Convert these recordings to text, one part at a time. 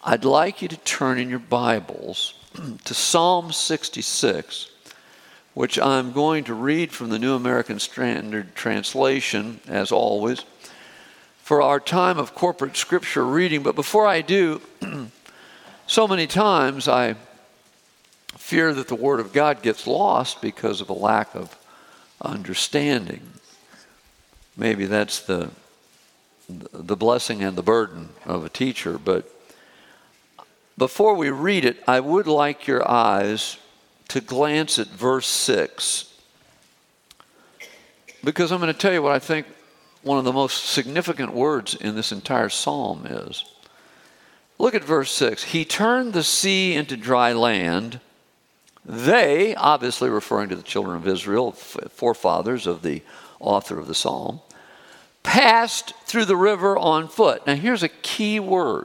I'd like you to turn in your Bibles to Psalm 66, which I'm going to read from the New American Standard Translation, as always, for our time of corporate scripture reading. But before I do, so many times I fear that the Word of God gets lost because of a lack of understanding. Maybe that's the blessing and the burden of a teacher. But before we read it, I would like your eyes to glance at verse 6, because I'm going to tell you what I think one of the most significant words in this entire psalm is. Look at verse 6. He turned the sea into dry land. They, obviously referring to the children of Israel, forefathers of the author of the psalm, passed through the river on foot. Now here's a key word.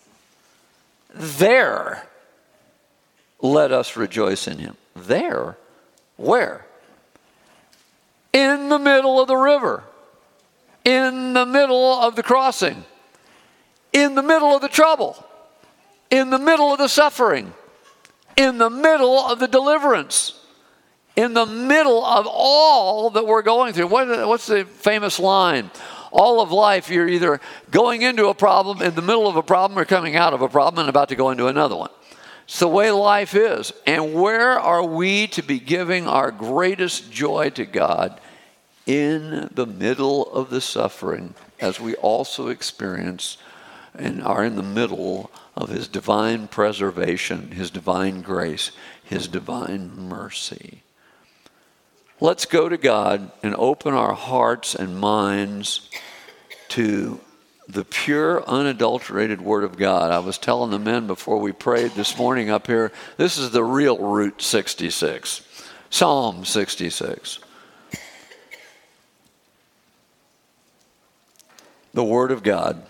There, let us rejoice in him. There? Where? In the middle of the river. In the middle of the crossing. In the middle of the trouble. In the middle of the suffering. In the middle of the deliverance. In the middle of all that we're going through. What's the famous line? All of life, you're either going into a problem, in the middle of a problem, or coming out of a problem and about to go into another one. It's the way life is. And where are we to be giving our greatest joy to God? In the middle of the suffering, as we also experience and are in the middle of his divine preservation, his divine grace, his divine mercy. Let's go to God and open our hearts and minds to the pure, unadulterated Word of God. I was telling the men before we prayed this morning up here, this is the real Route 66, Psalm 66. The Word of God.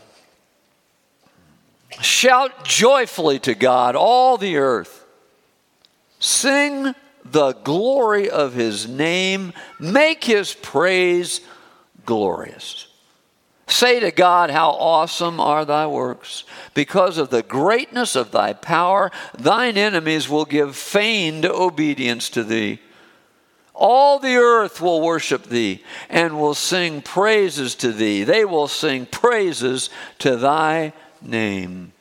Shout joyfully to God, all the earth. Sing the glory of his name. Make his praise glorious. Say to God, how awesome are thy works. Because of the greatness of thy power, thine enemies will give feigned obedience to thee. All the earth will worship thee and will sing praises to thee. They will sing praises to thy name.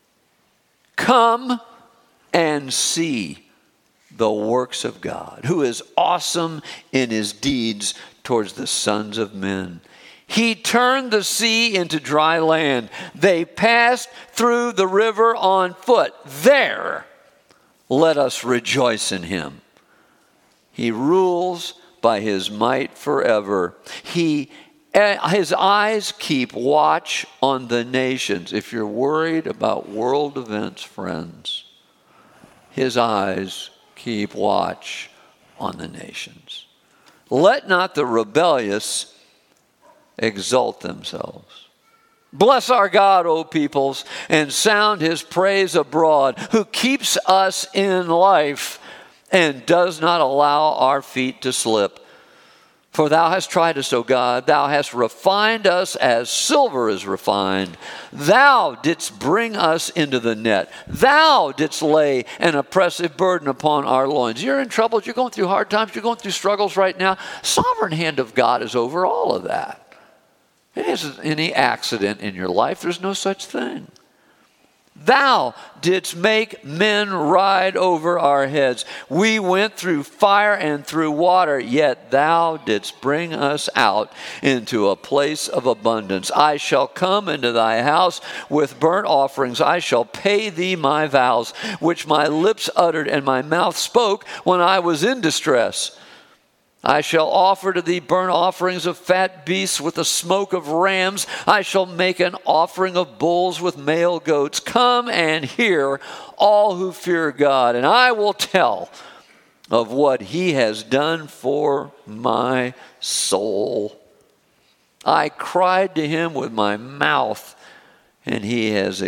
Come and see the works of God, who is awesome in his deeds towards the sons of men. He turned the sea into dry land. They passed through the river on foot. There, let us rejoice in him. He rules by his might forever. His eyes keep watch on the nations. If you're worried about world events, friends, his eyes keep watch on the nations. Let not the rebellious exalt themselves. Bless our God, O peoples, and sound his praise abroad, who keeps us in life and does not allow our feet to slip. For thou hast tried us, O God. Thou hast refined us as silver is refined. Thou didst bring us into the net. Thou didst lay an oppressive burden upon our loins. You're in trouble. You're going through hard times. You're going through struggles right now. Sovereign hand of God is over all of that. It isn't any accident in your life. There's no such thing. Thou didst make men ride over our heads. We went through fire and through water, yet thou didst bring us out into a place of abundance. I shall come into thy house with burnt offerings. I shall pay thee my vows, which my lips uttered and my mouth spoke when I was in distress. I shall offer to thee burnt offerings of fat beasts with the smoke of rams. I shall make an offering of bulls with male goats. Come and hear, all who fear God, and I will tell of what he has done for my soul. I cried to him with my mouth, and he was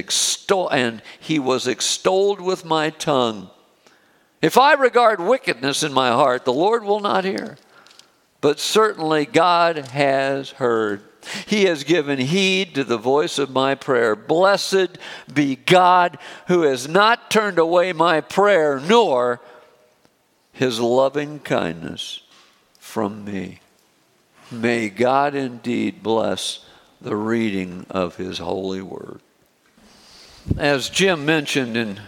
extolled with my tongue. If I regard wickedness in my heart, the Lord will not hear. But certainly God has heard He has given heed to the voice of my prayer. Blessed be God who has not turned away my prayer, nor his loving kindness from me. May God indeed bless the reading of his holy word. As Jim mentioned in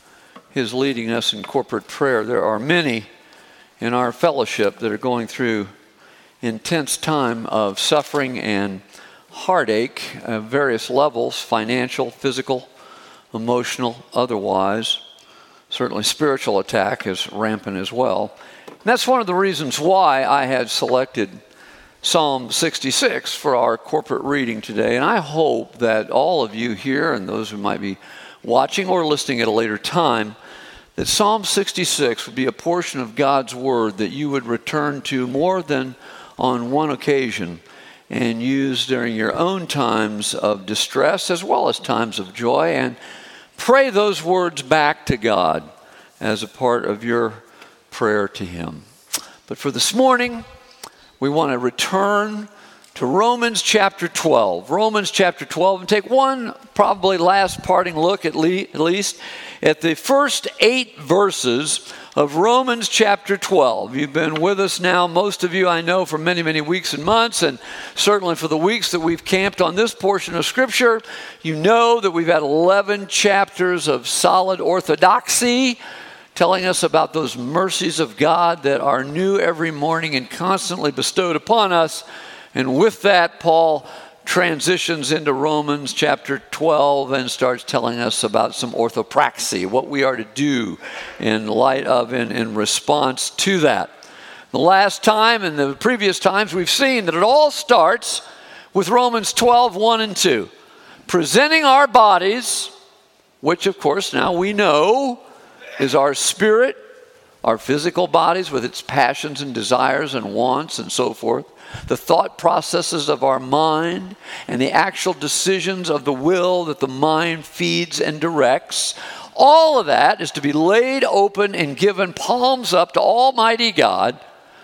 his leading us in corporate prayer, there are many in our fellowship that are going through intense time of suffering and heartache at various levels, financial, physical, emotional, otherwise. Certainly spiritual attack is rampant as well. And that's one of the reasons why I had selected Psalm 66 for our corporate reading today. And I hope that all of you here and those who might be watching or listening at a later time, that Psalm 66 would be a portion of God's word that you would return to more than on one occasion and use during your own times of distress as well as times of joy, and pray those words back to God as a part of your prayer to him. But for this morning, we want to return to Romans chapter 12. Romans chapter 12, and take one probably last parting look at least at the first 8 verses of Romans chapter 12. You've been with us now, most of you I know, for many, many weeks and months, and certainly for the weeks that we've camped on this portion of Scripture. You know that we've had 11 chapters of solid orthodoxy, telling us about those mercies of God that are new every morning and constantly bestowed upon us. And with that, Paul transitions into Romans chapter 12 and starts telling us about some orthopraxy, what we are to do in light of and in response to that. The last time and the previous times we've seen that it all starts with Romans 12, 1 and 2. Presenting our bodies, which of course now we know is our spirit, our physical bodies with its passions and desires and wants and so forth, the thought processes of our mind, and the actual decisions of the will that the mind feeds and directs. All of that is to be laid open and given palms up to Almighty God,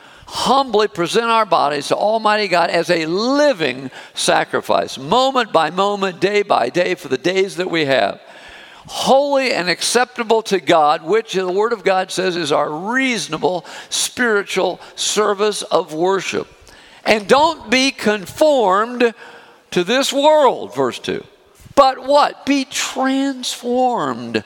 humbly present our bodies to Almighty God as a living sacrifice, moment by moment, day by day, for the days that we have. Holy and acceptable to God, which the Word of God says is our reasonable spiritual service of worship. And don't be conformed to this world, verse 2. But what? Be transformed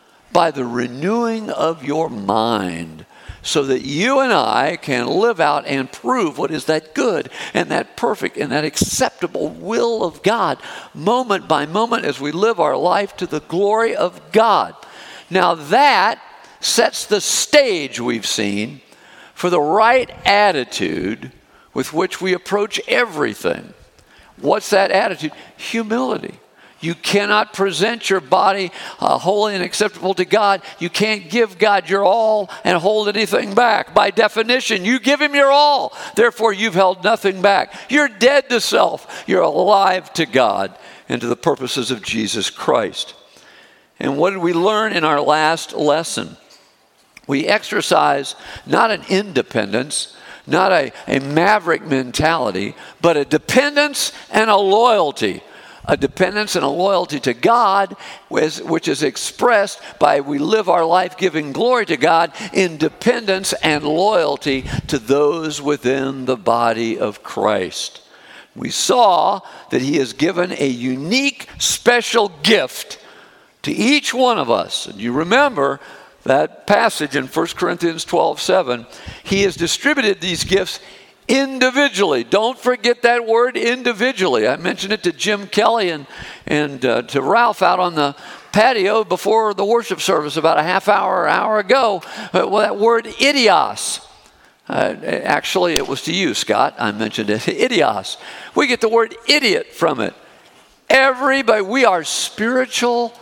by the renewing of your mind, so that you and I can live out and prove what is that good and that perfect and that acceptable will of God, moment by moment as we live our life to the glory of God. Now that sets the stage, we've seen, for the right attitude with which we approach everything. What's that attitude? Humility. You cannot present your body holy and acceptable to God. You can't give God your all and hold anything back. By definition, you give him your all. Therefore, you've held nothing back. You're dead to self. You're alive to God and to the purposes of Jesus Christ. And what did we learn in our last lesson? We exercise not an independence, not a maverick mentality, but a dependence and a loyalty. A dependence and a loyalty to God, which is expressed by we live our life giving glory to God in dependence and loyalty to those within the body of Christ. We saw that he has given a unique, special gift to each one of us. And you remember that passage in 1 Corinthians 12:7. He has distributed these gifts individually. Don't forget that word, individually. I mentioned it to Jim Kelly and to Ralph out on the patio before the worship service about a half hour, hour ago. Well, that word idios. Actually, it was to you, Scott. I mentioned it. Idios. We get the word idiot from it. Everybody, we are spiritual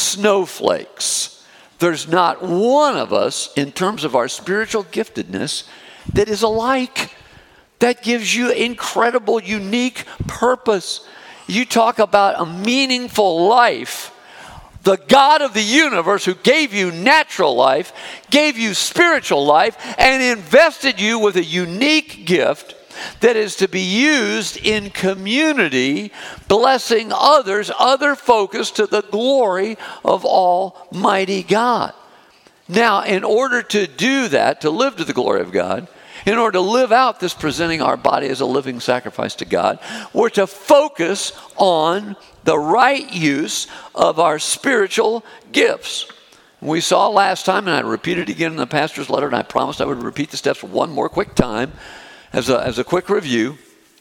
snowflakes. There's not one of us, in terms of our spiritual giftedness, that is alike. That gives you incredible, unique purpose. You talk about a meaningful life. The God of the universe, who gave you natural life, gave you spiritual life, and invested you with a unique gift that is to be used in community, blessing others, other focus to the glory of Almighty God. Now, in order to do that, to live to the glory of God, in order to live out this presenting our body as a living sacrifice to God, we're to focus on the right use of our spiritual gifts. We saw last time, and I repeated again in the pastor's letter, and I promised I would repeat the steps one more quick time as a quick review.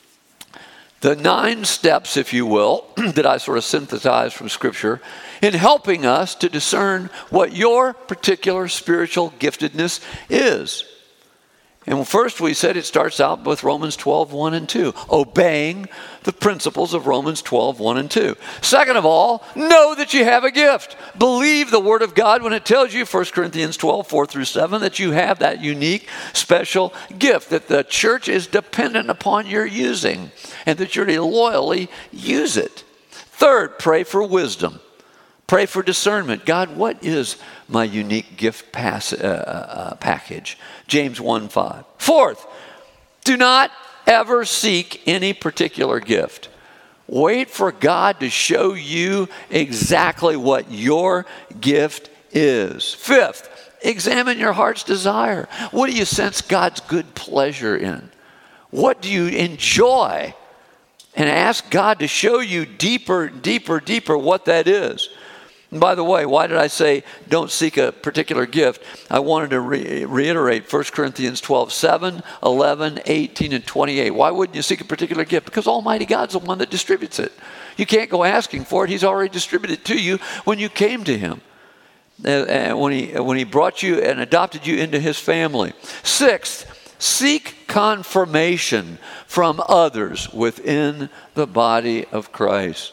The 9 steps, if you will, that I sort of synthesized from Scripture in helping us to discern what your particular spiritual giftedness is. And first we said it starts out with Romans 12, 1 and 2, obeying the principles of Romans 12, 1 and 2. Second of all, know that you have a gift. Believe the Word of God when it tells you, 1 Corinthians 12, 4 through 7, that you have that unique, special gift that the church is dependent upon your using and that you're to loyally use it. Third, pray for wisdom. Pray for discernment. God, what is my unique gift package? James 1:5. Fourth, do not ever seek any particular gift. Wait for God to show you exactly what your gift is. Fifth, examine your heart's desire. What do you sense God's good pleasure in? What do you enjoy? And ask God to show you deeper what that is. And by the way, why did I say don't seek a particular gift? I wanted to reiterate 1 Corinthians 12, 7, 11, 18, and 28. Why wouldn't you seek a particular gift? Because Almighty God's the one that distributes it. You can't go asking for it. He's already distributed it to you when you came to Him. When he brought you and adopted you into His family. Sixth, seek confirmation from others within the body of Christ.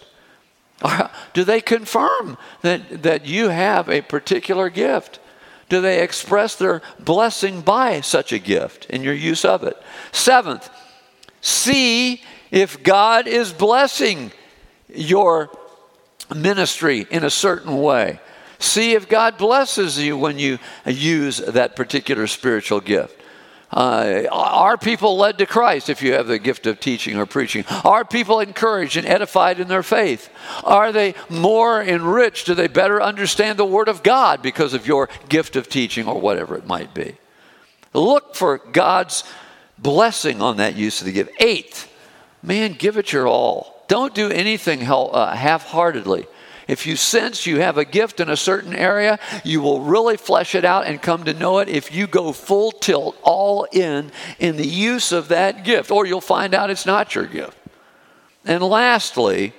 Do they confirm that you have a particular gift? Do they express their blessing by such a gift in your use of it? Seventh, see if God is blessing your ministry in a certain way. See if God blesses you when you use that particular spiritual gift. Are people led to Christ if you have the gift of teaching or preaching? Are people encouraged and edified in their faith? Are they more enriched? Do they better understand the Word of God because of your gift of teaching or whatever it might be? Look for God's blessing on that use of the gift. Eighth, man, give it your all. Don't do anything half-heartedly. If you sense you have a gift in a certain area, you will really flesh it out and come to know it if you go full tilt, all in the use of that gift. Or you'll find out it's not your gift. And lastly,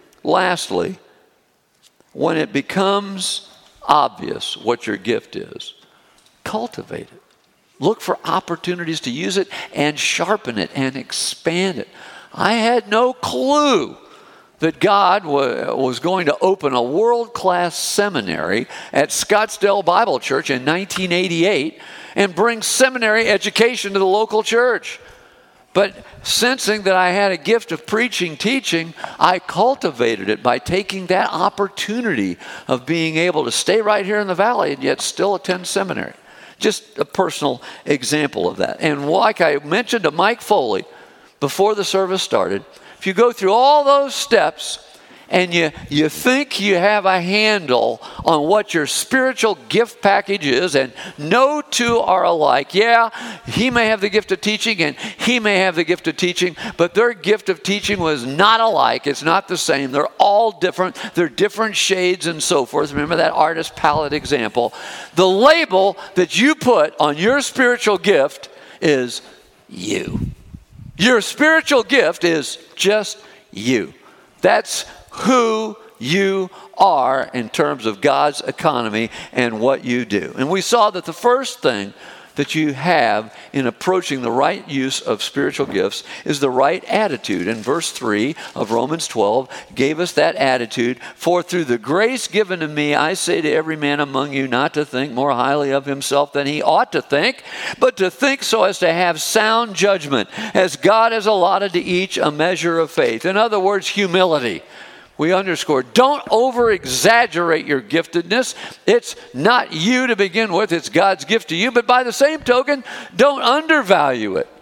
when it becomes obvious what your gift is, cultivate it. Look for opportunities to use it and sharpen it and expand it. I had no clue that God was going to open a world-class seminary at Scottsdale Bible Church in 1988 and bring seminary education to the local church. But sensing that I had a gift of preaching, teaching, I cultivated it by taking that opportunity of being able to stay right here in the valley and yet still attend seminary. Just a personal example of that. And like I mentioned to Mike Foley before the service started, if you go through all those steps and you think you have a handle on what your spiritual gift package is, and no two are alike. Yeah, he may have the gift of teaching and he may have the gift of teaching, but their gift of teaching was not alike. It's not the same. They're all different. They're different shades and so forth. Remember that artist palette example. The label that you put on your spiritual gift is you. Your spiritual gift is just you. That's who you are in terms of God's economy and what you do. And we saw that the first thing that you have in approaching the right use of spiritual gifts is the right attitude. And verse 3 of Romans 12 gave us that attitude. For through the grace given to me, I say to every man among you not to think more highly of himself than he ought to think, but to think so as to have sound judgment, as God has allotted to each a measure of faith. In other words, humility. We underscore, don't over-exaggerate your giftedness. It's not you to begin with. It's God's gift to you. But by the same token, don't undervalue it.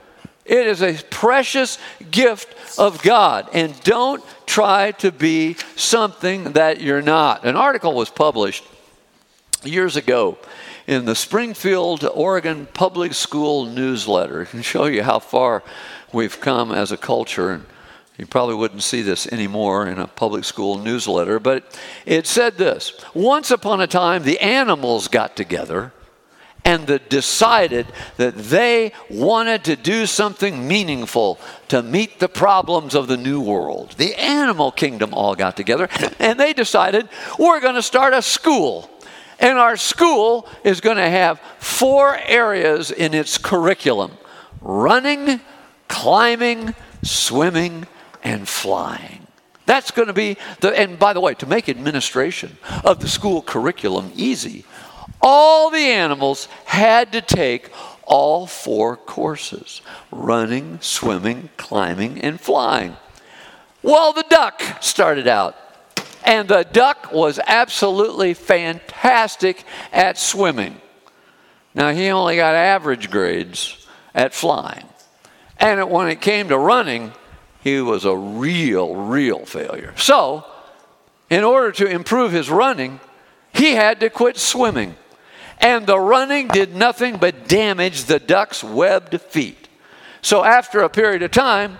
It is a precious gift of God. And don't try to be something that you're not. An article was published years ago in the Springfield, Oregon Public School Newsletter. It can show you how far we've come as a culture. And you probably wouldn't see this anymore in a public school newsletter. But it said this: once upon a time, the animals got together and decided that they wanted to do something meaningful to meet the problems of the new world. The animal kingdom all got together, and they decided, we're going to start a school. And our school is going to have 4 areas in its curriculum: running, climbing, swimming, and flying. That's going to be and by the way, to make administration of the school curriculum easy, all the animals had to take all 4 courses: running, swimming, climbing, and flying. Well, the duck started out, and the duck was absolutely fantastic at swimming. Now, he only got average grades at flying. And when it came to running, he was a real failure. So, in order to improve his running, he had to quit swimming. And the running did nothing but damage the duck's webbed feet. So after a period of time,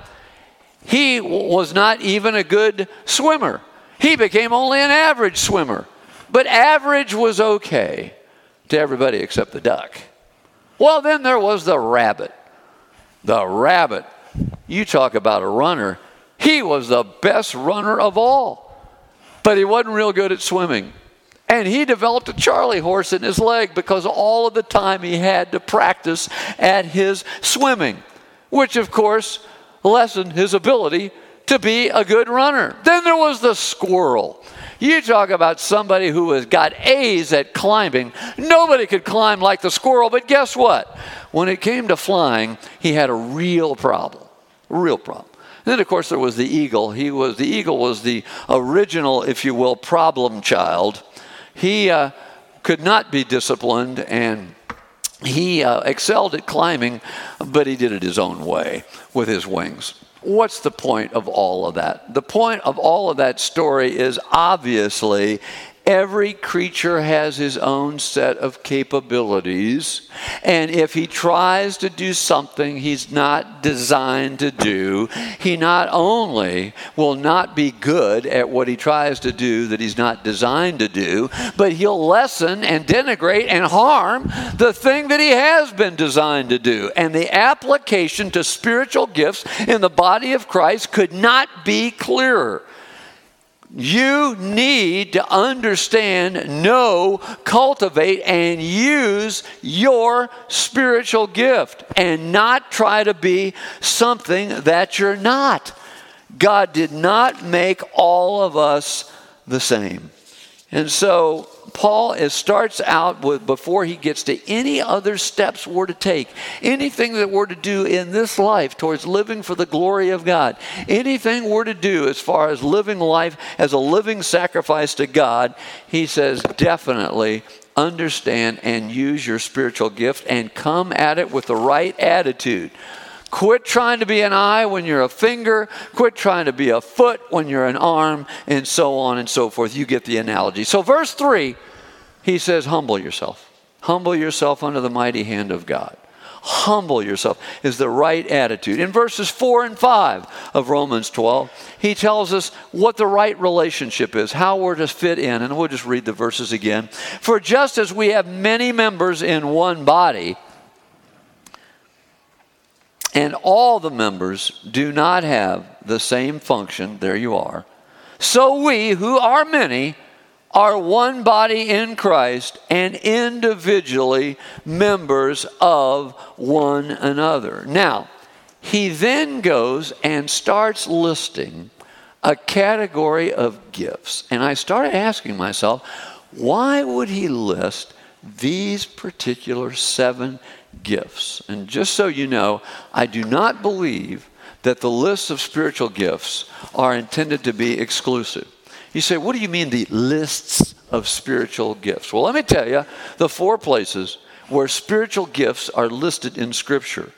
he was not even a good swimmer. He became only an average swimmer. But average was okay to everybody except the duck. Well, then there was the rabbit. The rabbit, you talk about a runner, he was the best runner of all. But he wasn't real good at swimming. And he developed a Charlie horse in his leg because all of the time he had to practice at his swimming, which of course lessened his ability to be a good runner. Then there was the squirrel. You talk about somebody who has got A's at climbing. Nobody could climb like the squirrel, but guess what? When it came to flying, he had a real problem. Then, of course, there was the eagle. The eagle was the original, if you will, problem child. He could not be disciplined, and he excelled at climbing, but he did it his own way with his wings. What's the point of all of that? The point of all of that story is obviously every creature has his own set of capabilities, and if he tries to do something he's not designed to do, he not only will not be good at what he tries to do that he's not designed to do, but he'll lessen and denigrate and harm the thing that he has been designed to do. And the application to spiritual gifts in the body of Christ could not be clearer. You need to understand, know, cultivate, and use your spiritual gift and not try to be something that you're not. God did not make all of us the same. And so Paul starts out with, before he gets to any other steps we're to take, anything that we're to do in this life towards living for the glory of God, anything we're to do as far as living life as a living sacrifice to God, he says definitely understand and use your spiritual gift and come at it with the right attitude. Quit trying to be an eye when you're a finger. Quit trying to be a foot when you're an arm, and so on and so forth. You get the analogy. So verse 3, he says, humble yourself. Humble yourself under the mighty hand of God. Humble yourself is the right attitude. In verses 4 and 5 of Romans 12, he tells us what the right relationship is, how we're to fit in. And we'll just read the verses again. For just as we have many members in one body, and all the members do not have the same function, there you are, so we, who are many, are one body in Christ and individually members of one another. Now, he then goes and starts listing a category of gifts. And I started asking myself, why would he list these particular 7 gifts? And just so you know, I do not believe that the lists of spiritual gifts are intended to be exclusive. You say, what do you mean the lists of spiritual gifts? Well, let me tell you the 4 places where spiritual gifts are listed in Scripture.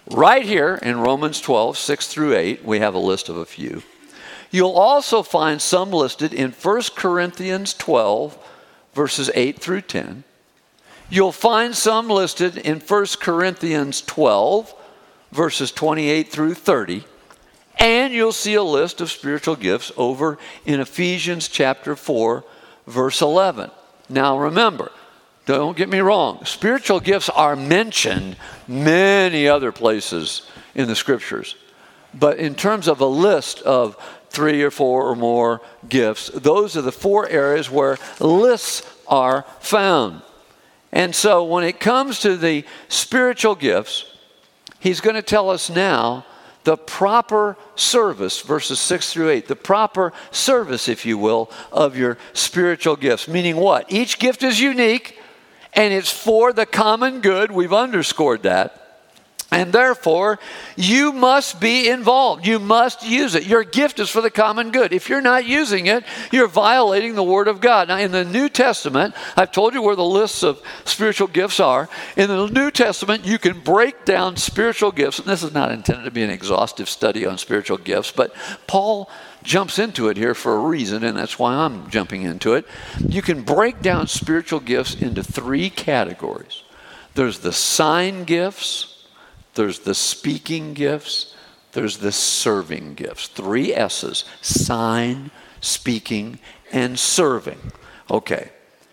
Right here in Romans 12, 6 through 8, we have a list of a few. You'll also find some listed in 1 Corinthians 12, verses 8 through 10. You'll find some listed in 1 Corinthians 12, verses 28 through 30. And you'll see a list of spiritual gifts over in Ephesians chapter 4, verse 11. Now remember, don't get me wrong, spiritual gifts are mentioned many other places in the scriptures. But in terms of a list of 3 or 4 or more gifts, those are the 4 areas where lists are found. And so when it comes to the spiritual gifts, he's going to tell us now the proper service, verses 6 through 8, the proper service, if you will, of your spiritual gifts. Meaning what? Each gift is unique, and it's for the common good. We've underscored that. And therefore, you must be involved. You must use it. Your gift is for the common good. If you're not using it, you're violating the Word of God. Now, in the New Testament, I've told you where the lists of spiritual gifts are. In the New Testament, you can break down spiritual gifts. And this is not intended to be an exhaustive study on spiritual gifts, but Paul jumps into it here for a reason, and that's why I'm jumping into it. You can break down spiritual gifts into 3 categories. There's the sign gifts, there's the speaking gifts, there's the serving gifts. 3 S's: sign, speaking, and serving. Okay.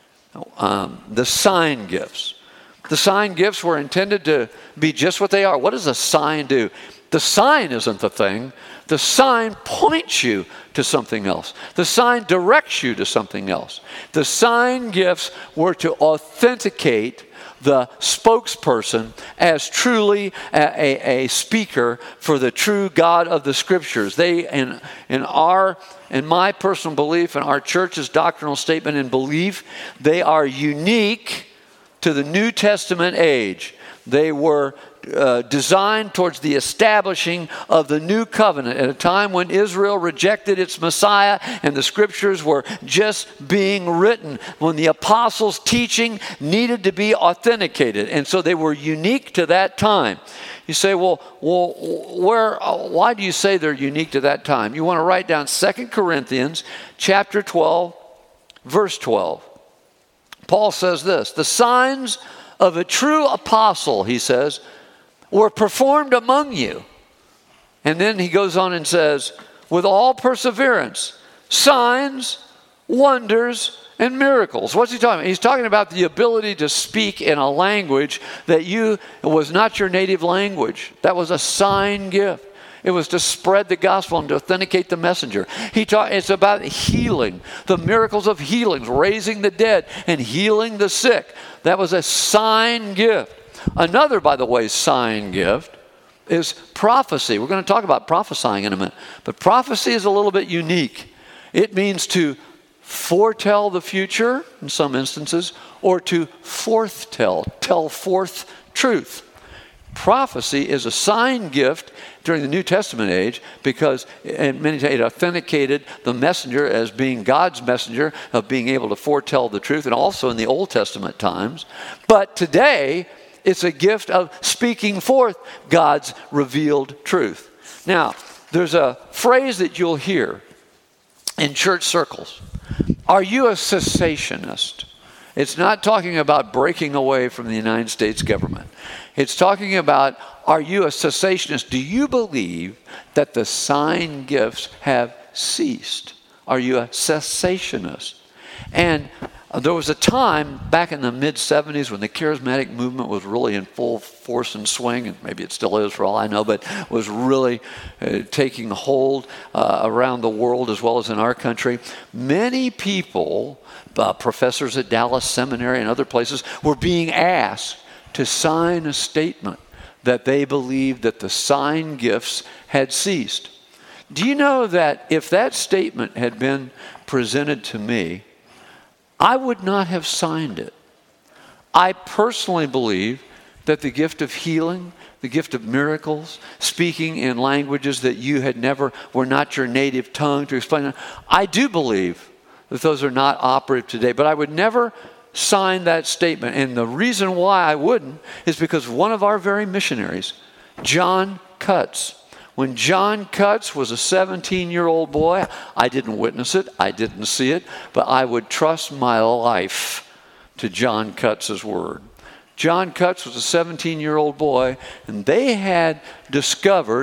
The sign gifts. The sign gifts were intended to be just what they are. What does a sign do? The sign isn't the thing. The sign points you to something else. The sign directs you to something else. The sign gifts were to authenticate the spokesperson as truly a speaker for the true God of the Scriptures. They, in my personal belief, and our church's doctrinal statement and belief, they are unique to the New Testament age. They were designed towards the establishing of the new covenant at a time when Israel rejected its Messiah and the scriptures were just being written, when the apostles' teaching needed to be authenticated. And so they were unique to that time. You say, why do you say they're unique to that time? You want to write down 2 Corinthians chapter 12, verse 12. Paul says this: the signs of a true apostle, he says, were performed among you. And then he goes on and says, with all perseverance, signs, wonders, and miracles. What's he talking about? He's talking about the ability to speak in a language that was not your native language. That was a sign gift. It was to spread the gospel and to authenticate the messenger. It's about healing, the miracles of healings, raising the dead and healing the sick. That was a sign gift. Another, by the way, sign gift is prophecy. We're going to talk about prophesying in a minute. But prophecy is a little bit unique. It means to foretell the future in some instances, or to tell forth truth. Prophecy is a sign gift during the New Testament age because it authenticated the messenger as being God's messenger, of being able to foretell the truth, and also in the Old Testament times. But today, it's a gift of speaking forth God's revealed truth. Now, there's a phrase that you'll hear in church circles. Are you a cessationist? It's not talking about breaking away from the United States government. It's talking about, are you a cessationist? Do you believe that the sign gifts have ceased? Are you a cessationist? And there was a time back in the mid-'70s when the charismatic movement was really in full force and swing, and maybe it still is for all I know, but was really taking hold around the world as well as in our country. Many people, professors at Dallas Seminary and other places, were being asked to sign a statement that they believed that the sign gifts had ceased. Do you know that if that statement had been presented to me, I would not have signed it? I personally believe that the gift of healing, the gift of miracles, speaking in languages that you had never, were not your native tongue to explain, I do believe that those are not operative today, but I would never sign that statement. And the reason why I wouldn't is because one of our very missionaries John Cutts. When John Cutts was a 17-year-old boy, I didn't witness it, I didn't see it, but I would trust my life to John Cutts' word. John Cutts was a 17-year-old boy, and they had discovered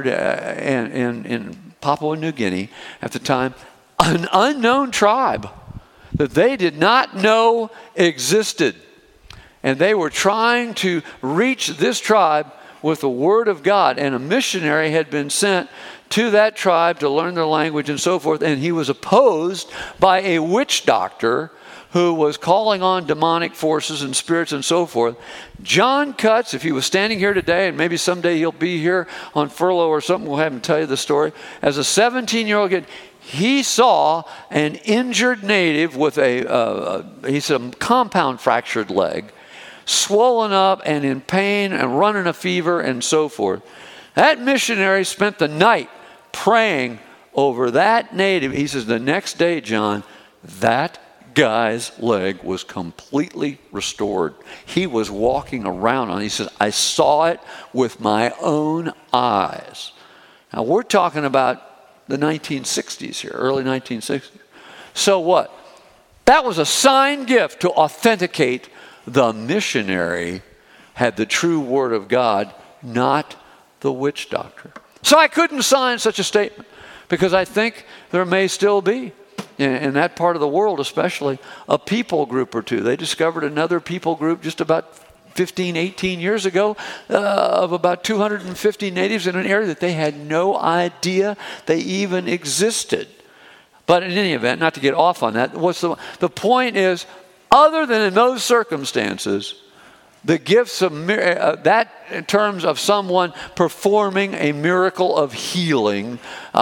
in Papua New Guinea at the time an unknown tribe that they did not know existed. And they were trying to reach this tribe with the word of God. And a missionary had been sent to that tribe to learn their language and so forth. And he was opposed by a witch doctor who was calling on demonic forces and spirits and so forth. John Cutts, if he was standing here today, and maybe someday he'll be here on furlough or something, we'll have him tell you the story. As a 17-year-old kid, he saw an injured native with a compound fractured leg, swollen up and in pain and running a fever and so forth. That missionary spent the night praying over that native. He says, the next day, John, that guy's leg was completely restored. He was walking around on it. He says, I saw it with my own eyes. Now, we're talking about the 1960s here, early 1960s. So what? That was a signed gift to authenticate the missionary had the true word of God, not the witch doctor. So I couldn't sign such a statement because I think there may still be, in that part of the world especially, a people group or two. They discovered another people group just about 15, 18 years ago of about 250 natives in an area that they had no idea they even existed. But in any event, not to get off on that, the point is, other than in those circumstances, the gifts of that in terms of someone performing a miracle of healing,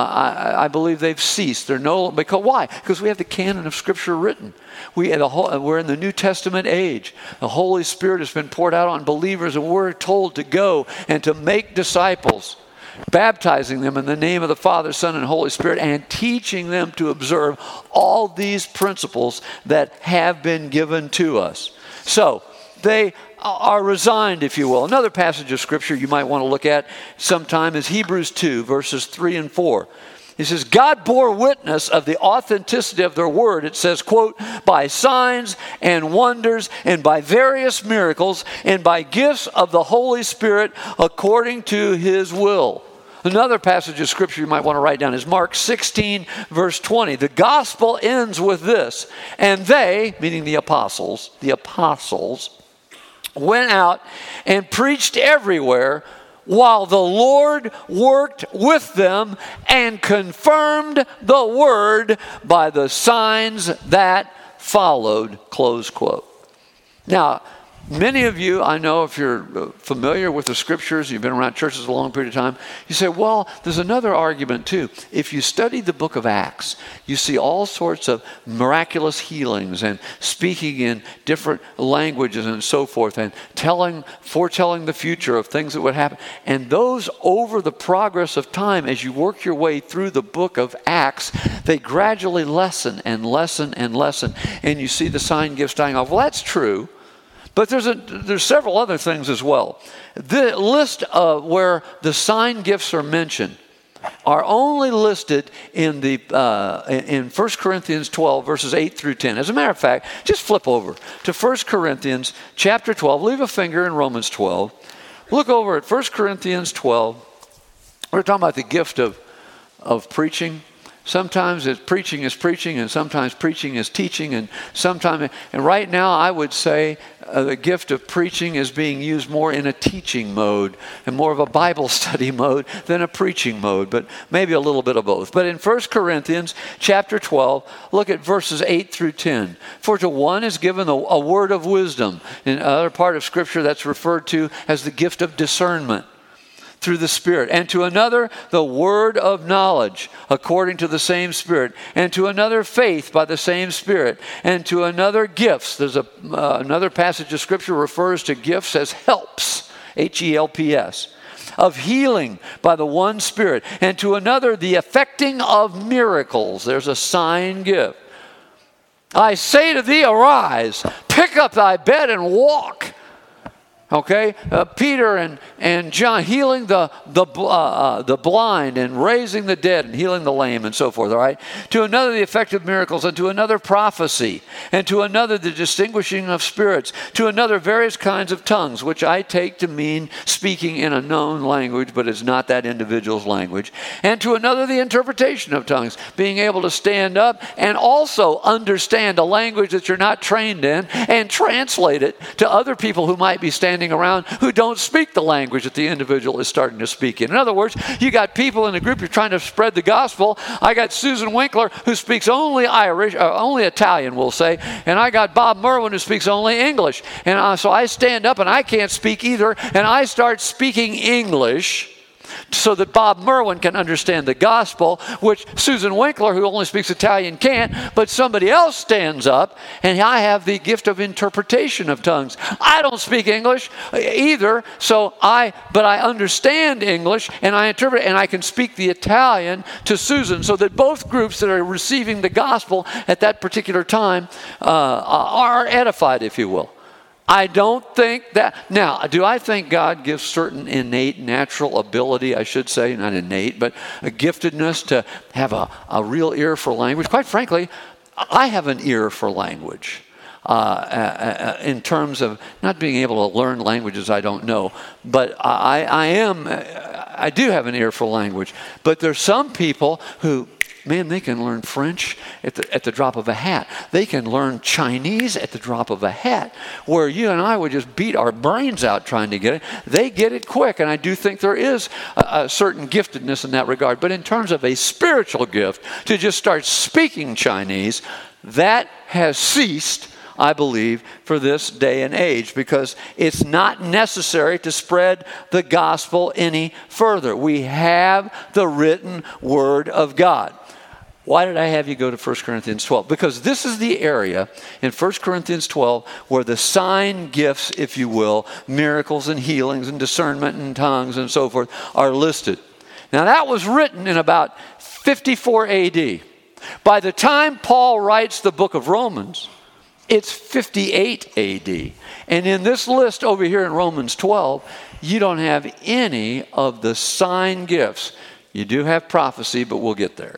I believe they've ceased. They're no because why? Because we have the canon of Scripture written. We're in the New Testament age. The Holy Spirit has been poured out on believers, and we're told to go and to make disciples, baptizing them in the name of the Father, Son, and Holy Spirit, and teaching them to observe all these principles that have been given to us. So they are resigned, if you will. Another passage of Scripture you might want to look at sometime is Hebrews 2, verses 3 and 4. He says, God bore witness of the authenticity of their word. It says, quote, by signs and wonders and by various miracles and by gifts of the Holy Spirit according to his will. Another passage of Scripture you might want to write down is Mark 16, verse 20. The gospel ends with this. And they, meaning the apostles, went out and preached everywhere while the Lord worked with them and confirmed the word by the signs that followed, close quote. Now, many of you, I know if you're familiar with the Scriptures, you've been around churches a long period of time, you say, well, there's another argument too. If you study the book of Acts, you see all sorts of miraculous healings and speaking in different languages and so forth and foretelling the future of things that would happen. And those, over the progress of time, as you work your way through the book of Acts, they gradually lessen and lessen and lessen. And you see the sign gifts dying off. Well, that's true. But there's several other things as well. The list of where the sign gifts are mentioned are only listed in 1 Corinthians 12, verses 8 through 10. As a matter of fact, just flip over to 1 Corinthians chapter 12. Leave a finger in Romans 12. Look over at 1 Corinthians 12. We're talking about the gift of preaching. Sometimes preaching is preaching, and sometimes preaching is teaching, and right now I would say the gift of preaching is being used more in a teaching mode and more of a Bible study mode than a preaching mode, but maybe a little bit of both. But in 1 Corinthians chapter 12, look at verses 8 through 10. For to one is given a word of wisdom. In another part of Scripture that's referred to as the gift of discernment through the Spirit, and to another the word of knowledge according to the same Spirit, and to another faith by the same Spirit, and to another gifts. There's another passage of Scripture refers to gifts as helps, H-E-L-P-S, of healing by the one Spirit, and to another the effecting of miracles. There's a sign gift. I say to thee, arise, pick up thy bed and walk. Okay, Peter and John healing the blind and raising the dead and healing the lame and so forth, all right? To another, the effective miracles, and to another, prophecy, and to another, the distinguishing of spirits, to another, various kinds of tongues, which I take to mean speaking in a known language, but it's not that individual's language, and to another, the interpretation of tongues, being able to stand up and also understand a language that you're not trained in and translate it to other people who might be standing around who don't speak the language that the individual is starting to speak in. In other words, you got people in the group, you're trying to spread the gospel. I got Susan Winkler, who speaks only Irish, only Italian, we'll say, and I got Bob Merwin, who speaks only English. And so I stand up and I can't speak either, and I start speaking English so that Bob Merwin can understand the gospel, which Susan Winkler, who only speaks Italian, can't, but somebody else stands up, and I have the gift of interpretation of tongues. I don't speak English either, but I understand English, and I interpret, and I can speak the Italian to Susan, so that both groups that are receiving the gospel at that particular time are edified, if you will. I don't think that. Now, do I think God gives certain innate natural ability, I should say, not innate, but a giftedness to have a real ear for language? Quite frankly, I have an ear for language in terms of not being able to learn languages I don't know. But I do have an ear for language. But there's some people who, man, they can learn French at the drop of a hat. They can learn Chinese at the drop of a hat, where you and I would just beat our brains out trying to get it. They get it quick, and I do think there is a certain giftedness in that regard. But in terms of a spiritual gift, to just start speaking Chinese, that has ceased, I believe, for this day and age, because it's not necessary to spread the gospel any further. We have the written word of God. Why did I have you go to 1 Corinthians 12? Because this is the area in 1 Corinthians 12 where the sign gifts, if you will, miracles and healings and discernment and tongues and so forth are listed. Now that was written in about 54 AD. By the time Paul writes the book of Romans, it's 58 AD. And in this list over here in Romans 12, you don't have any of the sign gifts. You do have prophecy, but we'll get there.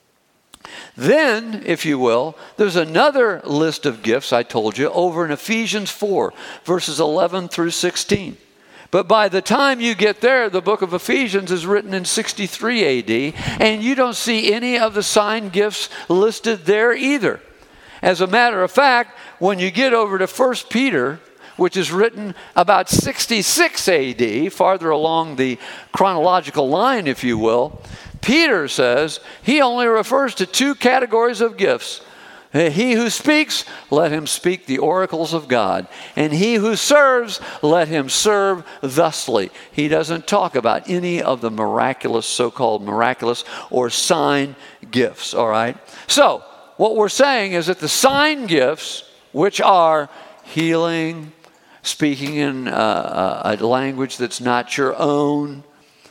Then, if you will, there's another list of gifts, I told you, over in Ephesians 4, verses 11 through 16. But by the time you get there, the book of Ephesians is written in 63 AD, and you don't see any of the sign gifts listed there either. As a matter of fact, when you get over to 1 Peter, which is written about 66 AD, farther along the chronological line, if you will, Peter says he only refers to two categories of gifts. He who speaks, let him speak the oracles of God. And he who serves, let him serve thusly. He doesn't talk about any of the miraculous, so-called miraculous or sign gifts, all right? So, what we're saying is that the sign gifts, which are healing, speaking in a language that's not your own,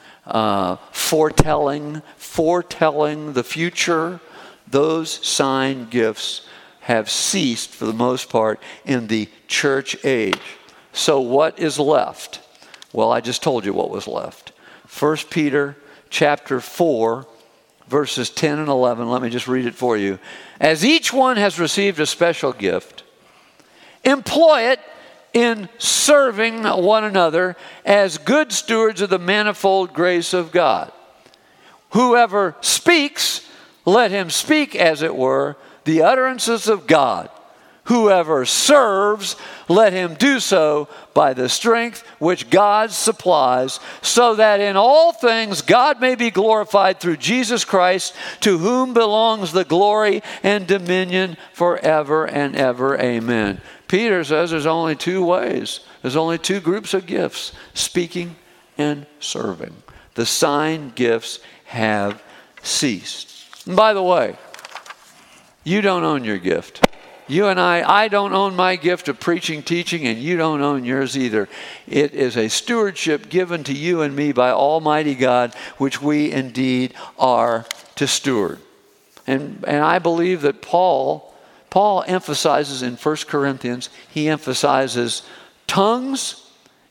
foretelling the future, those sign gifts have ceased for the most part in the church age. So what is left? Well, I just told you what was left. 1 Peter chapter 4, verses 10 and 11. Let me just read it for you. As each one has received a special gift, employ it in serving one another as good stewards of the manifold grace of God. Whoever speaks, let him speak, as it were, the utterances of God. Whoever serves, let him do so by the strength which God supplies, so that in all things God may be glorified through Jesus Christ, to whom belongs the glory and dominion forever and ever. Amen. Peter says there's only two ways. There's only two groups of gifts, speaking and serving. The sign gifts have ceased. And by the way, you don't own your gift. You and I don't own my gift of preaching, teaching, and you don't own yours either. It is a stewardship given to you and me by Almighty God, which we indeed are to steward. And I believe that Paul emphasizes in 1 Corinthians, he emphasizes tongues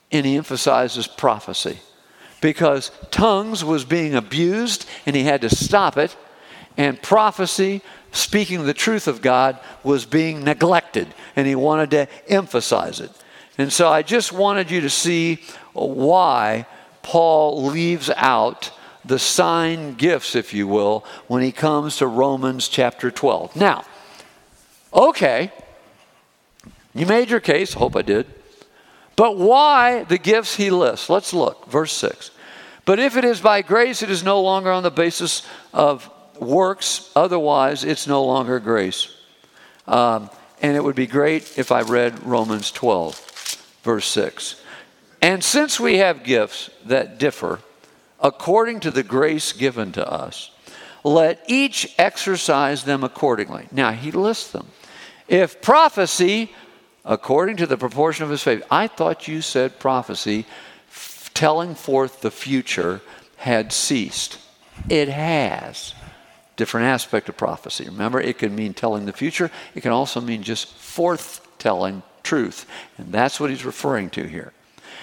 and he emphasizes prophecy. Because tongues was being abused and he had to stop it. And prophecy, speaking the truth of God, was being neglected. And he wanted to emphasize it. And so I just wanted you to see why Paul leaves out the sign gifts, if you will, when he comes to Romans chapter 12. Now, okay, you made your case. I hope I did. But why the gifts he lists? Let's look. Verse 6. But if it is by grace, it is no longer on the basis of works. Otherwise, it's no longer grace. And it would be great if I read Romans 12, verse 6. And since we have gifts that differ according to the grace given to us, let each exercise them accordingly. Now, he lists them. If prophecy, according to the proportion of his faith. I thought you said prophecy, telling forth the future, had ceased. It has. Different aspect of prophecy. Remember, it can mean telling the future. It can also mean just forth-telling truth. And that's what he's referring to here.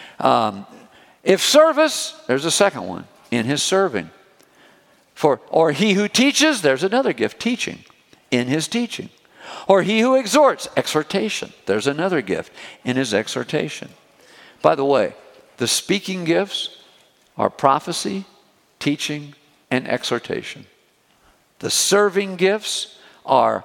If service, there's a second one, in his serving. Or he who teaches, there's another gift, teaching, in his teaching. Or he who exhorts, exhortation. There's another gift in his exhortation. By the way, the speaking gifts are prophecy, teaching, and exhortation. The serving gifts are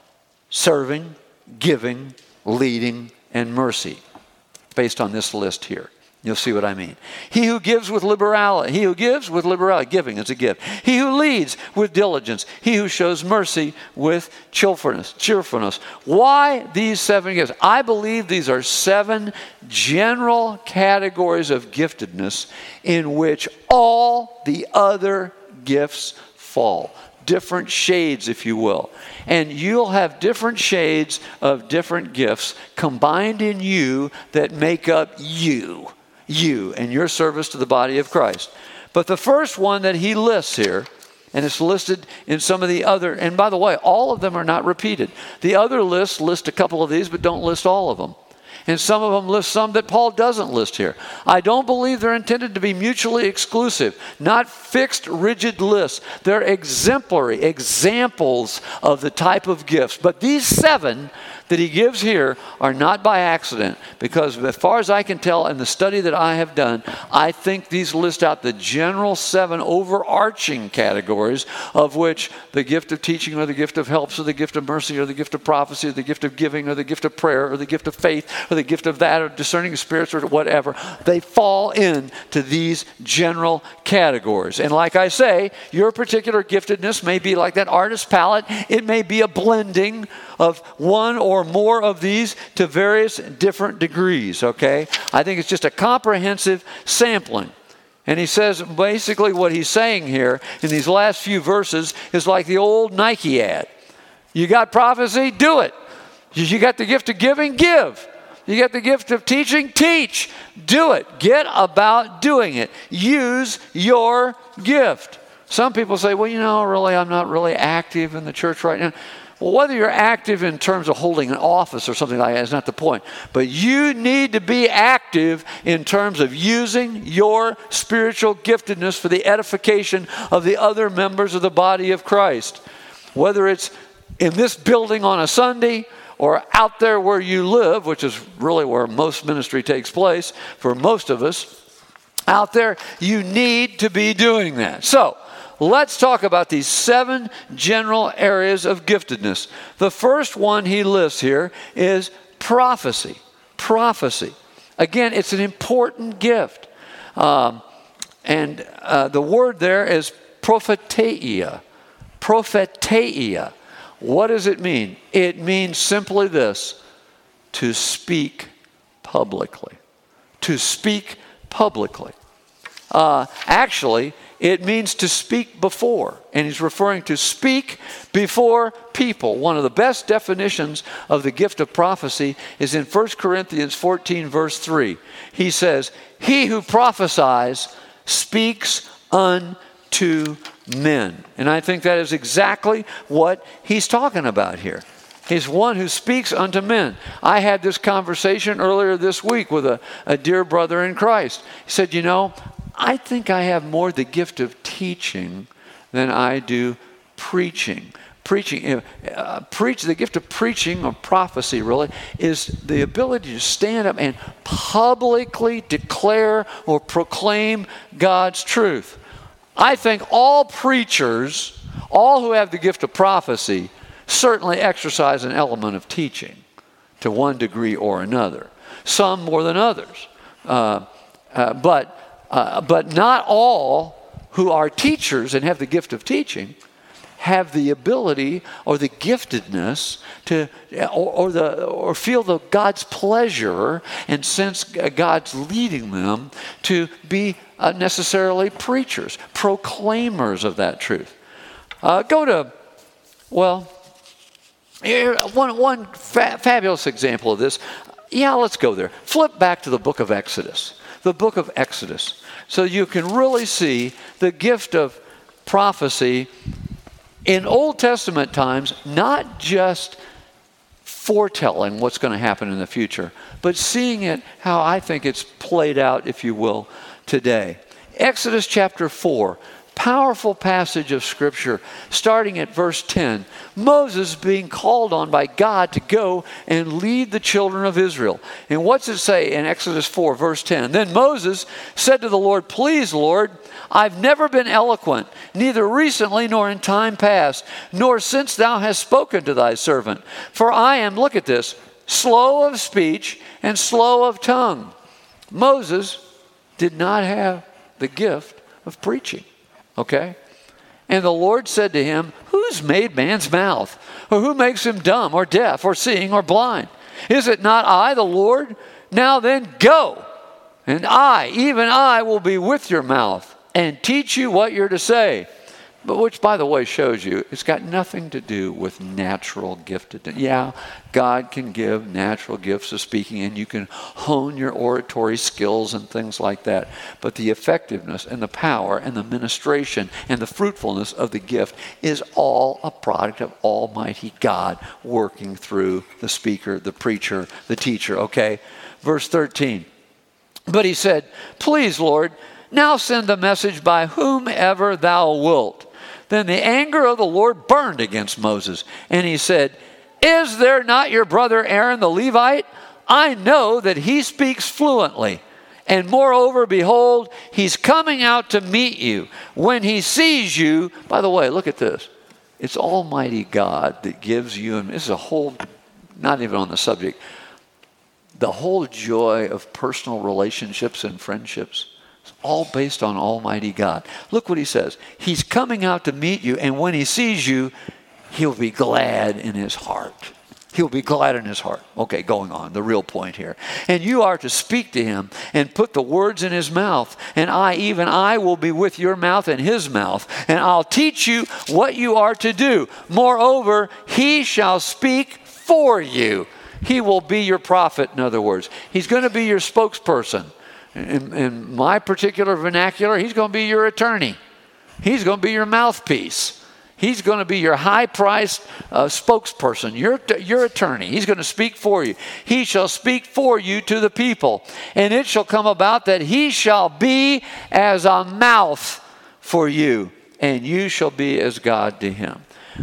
serving, giving, leading, and mercy, based on this list here. You'll see what I mean. He who gives with liberality. He who gives with liberality. Giving is a gift. He who leads with diligence. He who shows mercy with cheerfulness. Why these 7 gifts? I believe these are 7 general categories of giftedness in which all the other gifts fall. Different shades, if you will. And you'll have different shades of different gifts combined in you that make up you and your service to the body of Christ. But the first one that he lists here, and it's listed in some of the other, and by the way, all of them are not repeated. The other lists list a couple of these, but don't list all of them. And some of them list some that Paul doesn't list here. I don't believe they're intended to be mutually exclusive, not fixed, rigid lists. They're exemplary examples of the type of gifts. But these 7 that he gives here are not by accident, because as far as I can tell in the study that I have done, I think these list out the general 7 overarching categories, of which the gift of teaching, or the gift of helps, or the gift of mercy, or the gift of prophecy, or the gift of giving, or the gift of prayer, or the gift of faith, or the gift of that, or discerning of spirits, or whatever. They fall into these general categories. And like I say, your particular giftedness may be like that artist's palette. It may be a blending of one or more of these to various different degrees, okay? I think it's just a comprehensive sampling. And he says basically what he's saying here in these last few verses is like the old Nike ad. You got prophecy? Do it. You got the gift of giving? Give. You got the gift of teaching? Teach. Do it. Get about doing it. Use your gift. Some people say, well, really, I'm not really active in the church right now. Well, whether you're active in terms of holding an office or something like that is not the point. But you need to be active in terms of using your spiritual giftedness for the edification of the other members of the body of Christ. Whether it's in this building on a Sunday or out there where you live, which is really where most ministry takes place for most of us, out there, you need to be doing that. So, let's talk about these 7 general areas of giftedness. The first one he lists here is prophecy. Prophecy. Again, it's an important gift. The word there is propheteia. Propheteia. What does it mean? It means simply this: to speak publicly. To speak publicly. Actually, it means to speak before. And he's referring to speak before people. One of the best definitions of the gift of prophecy is in 1 Corinthians 14, verse 3. He says, he who prophesies speaks unto men. And I think that is exactly what he's talking about here. He's one who speaks unto men. I had this conversation earlier this week with a dear brother in Christ. He said, you know, I think I have more the gift of teaching than I do preaching. The gift of preaching or prophecy really is the ability to stand up and publicly declare or proclaim God's truth. I think all preachers, all who have the gift of prophecy, certainly exercise an element of teaching to one degree or another. Some more than others. But not all who are teachers and have the gift of teaching have the ability or the giftedness to or feel God's pleasure and sense God's leading them to be necessarily preachers, proclaimers of that truth. One fabulous example of this. Yeah, let's go there. Flip back to the book of Exodus. The book of Exodus. So you can really see the gift of prophecy in Old Testament times, not just foretelling what's going to happen in the future, but seeing it how I think it's played out, if you will, today. Exodus chapter 4, powerful passage of Scripture, starting at verse 10. Moses being called on by God to go and lead the children of Israel. And what's it say in Exodus 4, verse 10? Then Moses said to the Lord, please, Lord, I've never been eloquent, neither recently nor in time past, nor since thou hast spoken to thy servant. For I am, look at this, slow of speech and slow of tongue. Moses did not have the gift of preaching. Okay? And the Lord said to him, who's made man's mouth? Or who makes him dumb or deaf or seeing or blind? Is it not I, the Lord? Now then go, and I, even I, will be with your mouth and teach you what you're to say. But which, by the way, shows you it's got nothing to do with natural giftedness. Yeah, God can give natural gifts of speaking, and you can hone your oratory skills and things like that. But the effectiveness and the power and the ministration and the fruitfulness of the gift is all a product of Almighty God working through the speaker, the preacher, the teacher. Okay, verse 13. But he said, please, Lord, now send the message by whomever thou wilt. Then the anger of the Lord burned against Moses, and he said, is there not your brother Aaron the Levite? I know that he speaks fluently. And moreover, behold, he's coming out to meet you. When he sees you, by the way, look at this. It's Almighty God that gives you, and this is a whole, not even on the subject, the whole joy of personal relationships and friendships. It's all based on Almighty God. Look what he says. He's coming out to meet you, and when he sees you, he'll be glad in his heart. He'll be glad in his heart. Okay, going on, the real point here. And you are to speak to him and put the words in his mouth. And I will be with your mouth and his mouth. And I'll teach you what you are to do. Moreover, he shall speak for you. He will be your prophet, in other words. He's going to be your spokesperson. In my particular vernacular, he's going to be your attorney. He's going to be your mouthpiece. He's going to be your high-priced spokesperson, your attorney. He's going to speak for you. He shall speak for you to the people. And it shall come about that he shall be as a mouth for you, and you shall be as God to him.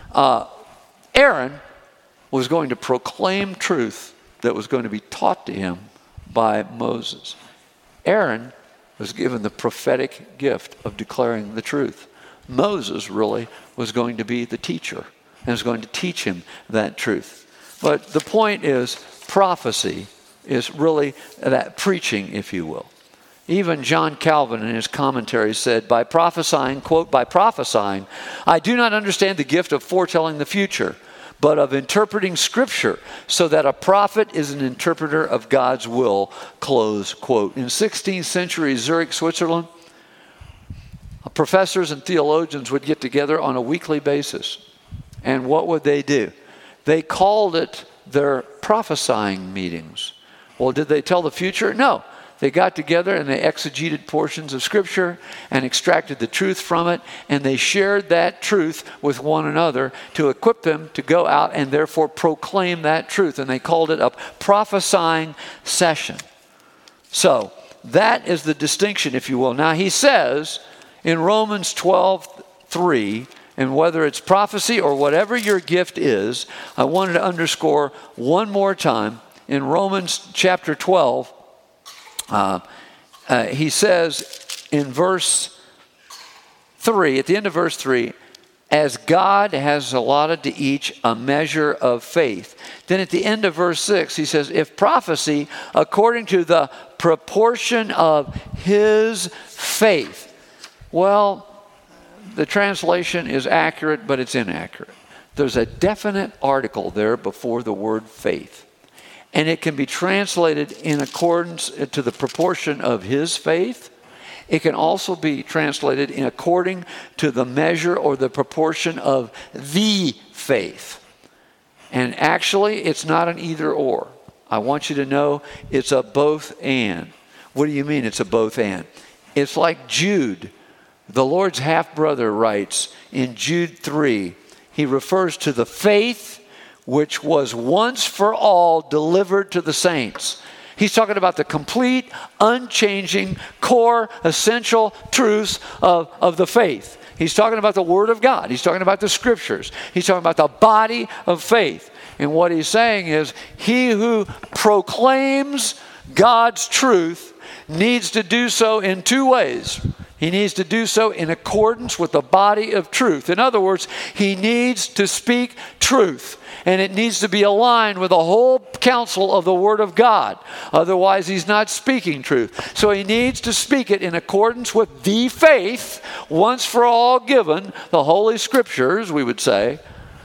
Aaron was going to proclaim truth that was going to be taught to him by Moses. Aaron was given the prophetic gift of declaring the truth. Moses really was going to be the teacher and was going to teach him that truth. But the point is, prophecy is really that preaching, if you will. Even John Calvin in his commentary said, by prophesying, quote, by prophesying, I do not understand the gift of foretelling the future, but of interpreting Scripture, so that a prophet is an interpreter of God's will, close quote. In 16th century Zurich, Switzerland, professors and theologians would get together on a weekly basis. And what would they do? They called it their prophesying meetings. Well, did they tell the future? No. they got together and they exegeted portions of Scripture and extracted the truth from it, and they shared that truth with one another to equip them to go out and therefore proclaim that truth. And they called it a prophesying session. So that is the distinction, if you will. Now he says in Romans 12:3, and whether it's prophecy or whatever your gift is, I wanted to underscore one more time. In Romans chapter 12, he says in verse 3, at the end of verse 3, as God has allotted to each a measure of faith. Then at the end of verse 6, he says, if prophecy, according to the proportion of his faith. Well, the translation is accurate, but it's inaccurate. There's a definite article there before the word faith. And it can be translated in accordance to the proportion of his faith. It can also be translated in according to the measure or the proportion of the faith. And actually, it's not an either or. I want you to know it's a both and. What do you mean it's a both and? It's like Jude. The Lord's half-brother writes in Jude 3, he refers to the faith which was once for all delivered to the saints. He's talking about the complete, unchanging, core, essential truths of the faith. He's talking about the Word of God. He's talking about the Scriptures. He's talking about the body of faith. And what he's saying is, he who proclaims God's truth needs to do so in two ways. He needs to do so in accordance with the body of truth. In other words, he needs to speak truth. And it needs to be aligned with the whole counsel of the Word of God. Otherwise, he's not speaking truth. So he needs to speak it in accordance with the faith, once for all given, the Holy Scriptures, we would say.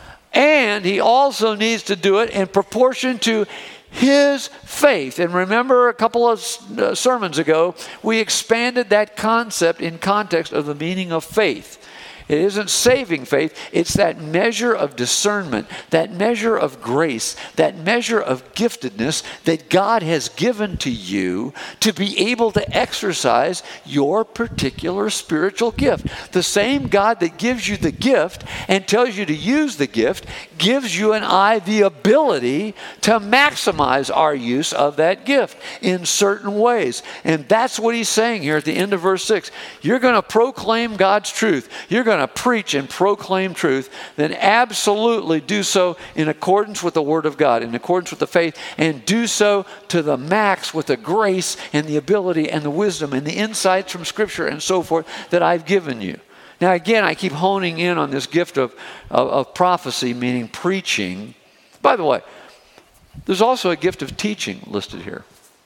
And he also needs to do it in proportion to his faith. And remember, a couple of sermons ago, we expanded that concept in context of the meaning of faith. It isn't saving faith. It's that measure of discernment, that measure of grace, that measure of giftedness that God has given to you to be able to exercise your particular spiritual gift. The same God that gives you the gift and tells you to use the gift gives you and I the ability to maximize our use of that gift in certain ways. And that's what he's saying here at the end of verse 6. You're going to proclaim God's truth. You're going to preach and proclaim truth, then absolutely do so in accordance with the Word of God, in accordance with the faith, and do so to the max with the grace and the ability and the wisdom and the insights from Scripture and so forth that I've given you. Now again, I keep honing in on this gift of prophecy, meaning preaching. By the way, there's also a gift of teaching listed here.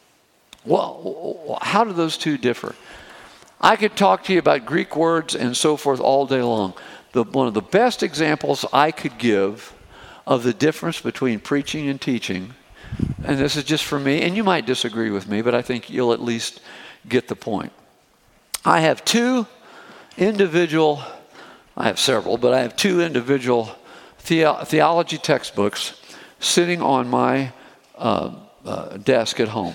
Well, how do those two differ? I could talk to you about Greek words and so forth all day long. One of the best examples I could give of the difference between preaching and teaching, and this is just for me, and you might disagree with me, but I think you'll at least get the point. I have two individual theology textbooks sitting on my desk at home.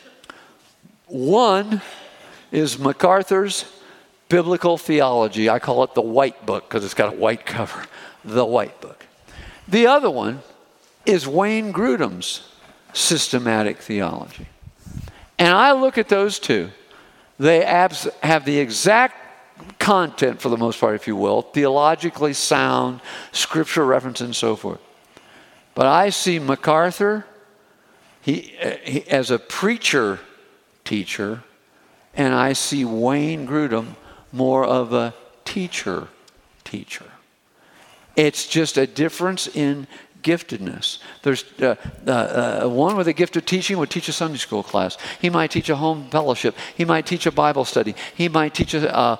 One is MacArthur's Biblical Theology. I call it the white book because it's got a white cover. The white book. The other one is Wayne Grudem's Systematic Theology. And I look at those two. They have the exact content, for the most part, if you will, theologically sound, scripture reference, and so forth. But I see MacArthur, he as a preacher, teacher, and I see Wayne Grudem more of a teacher. It's just a difference in giftedness. There's one with a gift of teaching would teach a Sunday school class. He might teach a home fellowship. He might teach a Bible study. He might teach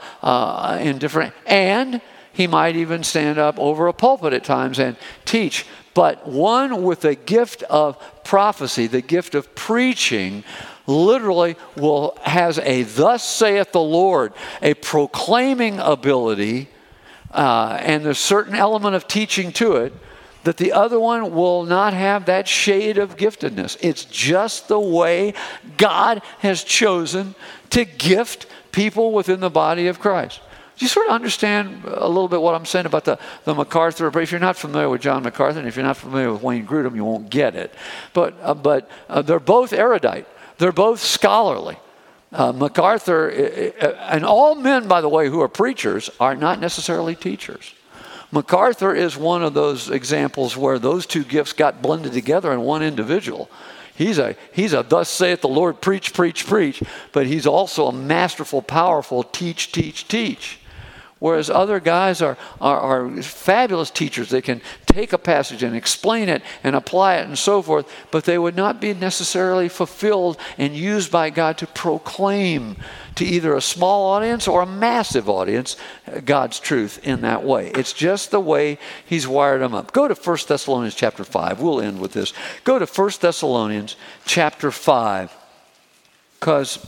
and he might even stand up over a pulpit at times and teach. But one with a gift of prophecy, the gift of preaching, literally has a thus saith the Lord, a proclaiming ability, and there's a certain element of teaching to it, that the other one will not have that shade of giftedness. It's just the way God has chosen to gift people within the body of Christ. Do you sort of understand a little bit what I'm saying about the MacArthur? But if you're not familiar with John MacArthur, and if you're not familiar with Wayne Grudem, you won't get it. But they're both erudite. They're both scholarly. MacArthur, and all men, by the way, who are preachers are not necessarily teachers. MacArthur is one of those examples where those two gifts got blended together in one individual. He's a thus saith the Lord, preach, preach, preach, but he's also a masterful, powerful teach, teach, teach. Whereas other guys are fabulous teachers. They can take a passage and explain it and apply it and so forth, but they would not be necessarily fulfilled and used by God to proclaim to either a small audience or a massive audience God's truth in that way. It's just the way he's wired them up. Go to 1 Thessalonians chapter 5. We'll end with this. Go to 1 Thessalonians chapter 5, because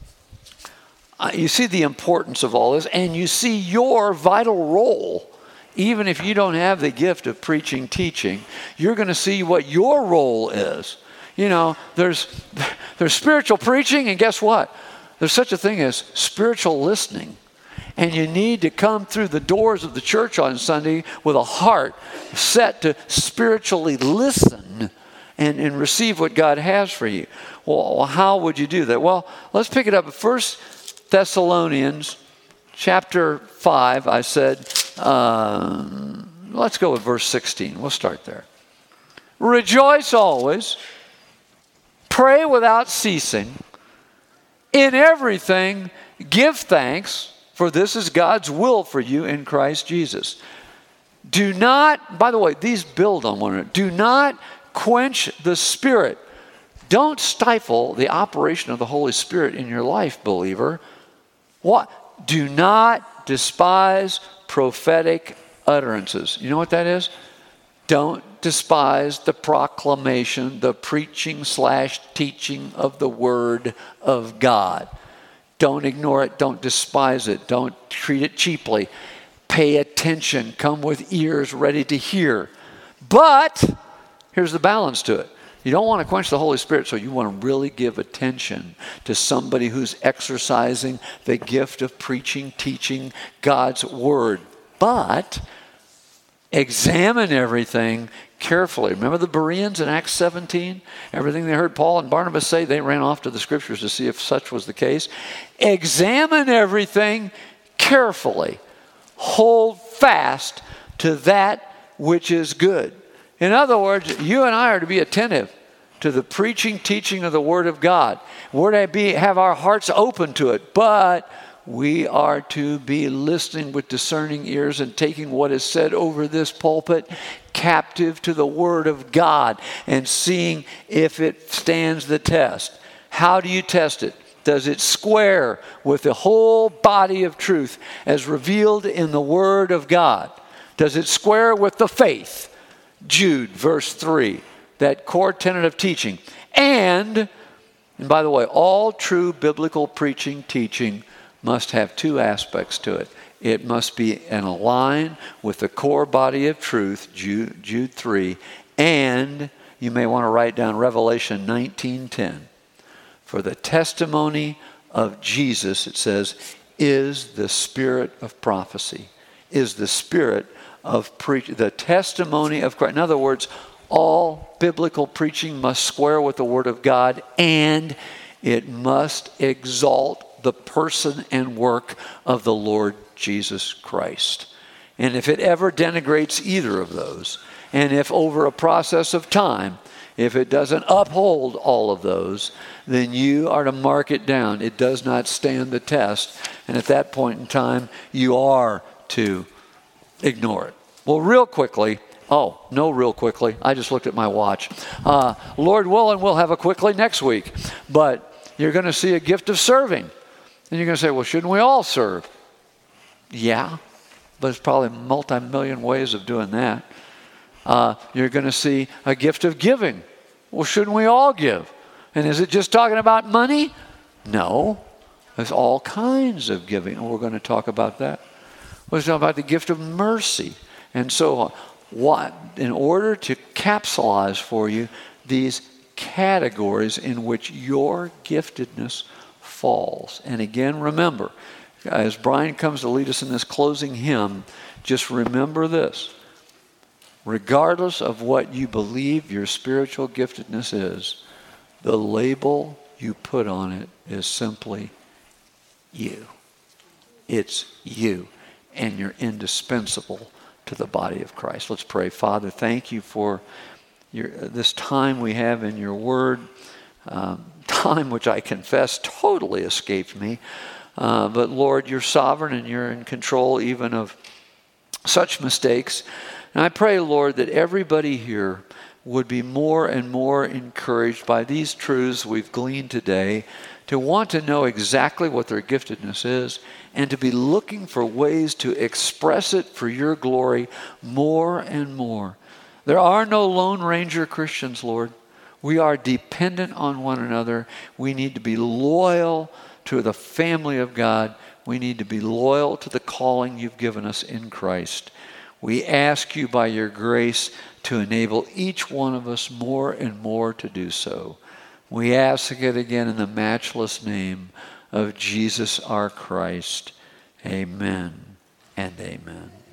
you see the importance of all this, and you see your vital role. Even if you don't have the gift of preaching, teaching, you're going to see what your role is. You know, there's spiritual preaching, and guess what? There's such a thing as spiritual listening. And you need to come through the doors of the church on Sunday with a heart set to spiritually listen and receive what God has for you. Well, how would you do that? Well, let's pick it up at 1 Thessalonians chapter 5. I said, let's go with verse 16. We'll start there. Rejoice always, pray without ceasing, in everything give thanks, for this is God's will for you in Christ Jesus. Do not, by the way, these build on one another. Do not quench the Spirit. Don't stifle the operation of the Holy Spirit in your life, believer. What? Do not despise prophetic utterances. You know what that is? Don't despise the proclamation, the preaching / teaching of the Word of God. Don't ignore it. Don't despise it. Don't treat it cheaply. Pay attention. Come with ears ready to hear. But here's the balance to it. You don't want to quench the Holy Spirit, so you want to really give attention to somebody who's exercising the gift of preaching, teaching God's Word. But examine everything carefully. Remember the Bereans in Acts 17? Everything they heard Paul and Barnabas say, they ran off to the Scriptures to see if such was the case. Examine everything carefully. Hold fast to that which is good. In other words, you and I are to be attentive to the preaching, teaching of the Word of God. We're to have our hearts open to it, but we are to be listening with discerning ears and taking what is said over this pulpit captive to the Word of God and seeing if it stands the test. How do you test it? Does it square with the whole body of truth as revealed in the Word of God? Does it square with the faith? Jude, verse 3, that core tenet of teaching. And by the way, all true biblical preaching, teaching must have two aspects to it. It must be in line with the core body of truth, Jude 3, and you may want to write down Revelation 19:10. For the testimony of Jesus, it says, is the spirit of prophecy, is the spirit of preaching, the testimony of Christ. In other words, all biblical preaching must square with the Word of God, and it must exalt the person and work of the Lord Jesus Christ. And if it ever denigrates either of those, and if over a process of time, if it doesn't uphold all of those, then you are to mark it down. It does not stand the test. And at that point in time, you are to ignore it. Well, real quickly, I just looked at my watch. Lord willing, we'll have a quickly next week. But you're going to see a gift of serving. And you're going to say, well, shouldn't we all serve? Yeah, but there's probably multi-million ways of doing that. You're going to see a gift of giving. Well, shouldn't we all give? And is it just talking about money? No. There's all kinds of giving, and we're going to talk about that. We're talking about the gift of mercy, and so on. in order to capsulize for you these categories in which your giftedness falls. And again, remember, as Brian comes to lead us in this closing hymn, just remember this. Regardless of what you believe your spiritual giftedness is, the label you put on it is simply you. It's you, and you're indispensable to the body of Christ. Let's pray. Father, thank you for this time we have in your word, time which I confess totally escaped me. But Lord, you're sovereign and you're in control even of such mistakes. And I pray, Lord, that everybody here would be more and more encouraged by these truths we've gleaned today to want to know exactly what their giftedness is and to be looking for ways to express it for your glory more and more. There are no Lone Ranger Christians, Lord. We are dependent on one another. We need to be loyal to the family of God. We need to be loyal to the calling you've given us in Christ. We ask you by your grace to enable each one of us more and more to do so. We ask it again in the matchless name of Jesus our Christ. Amen and amen.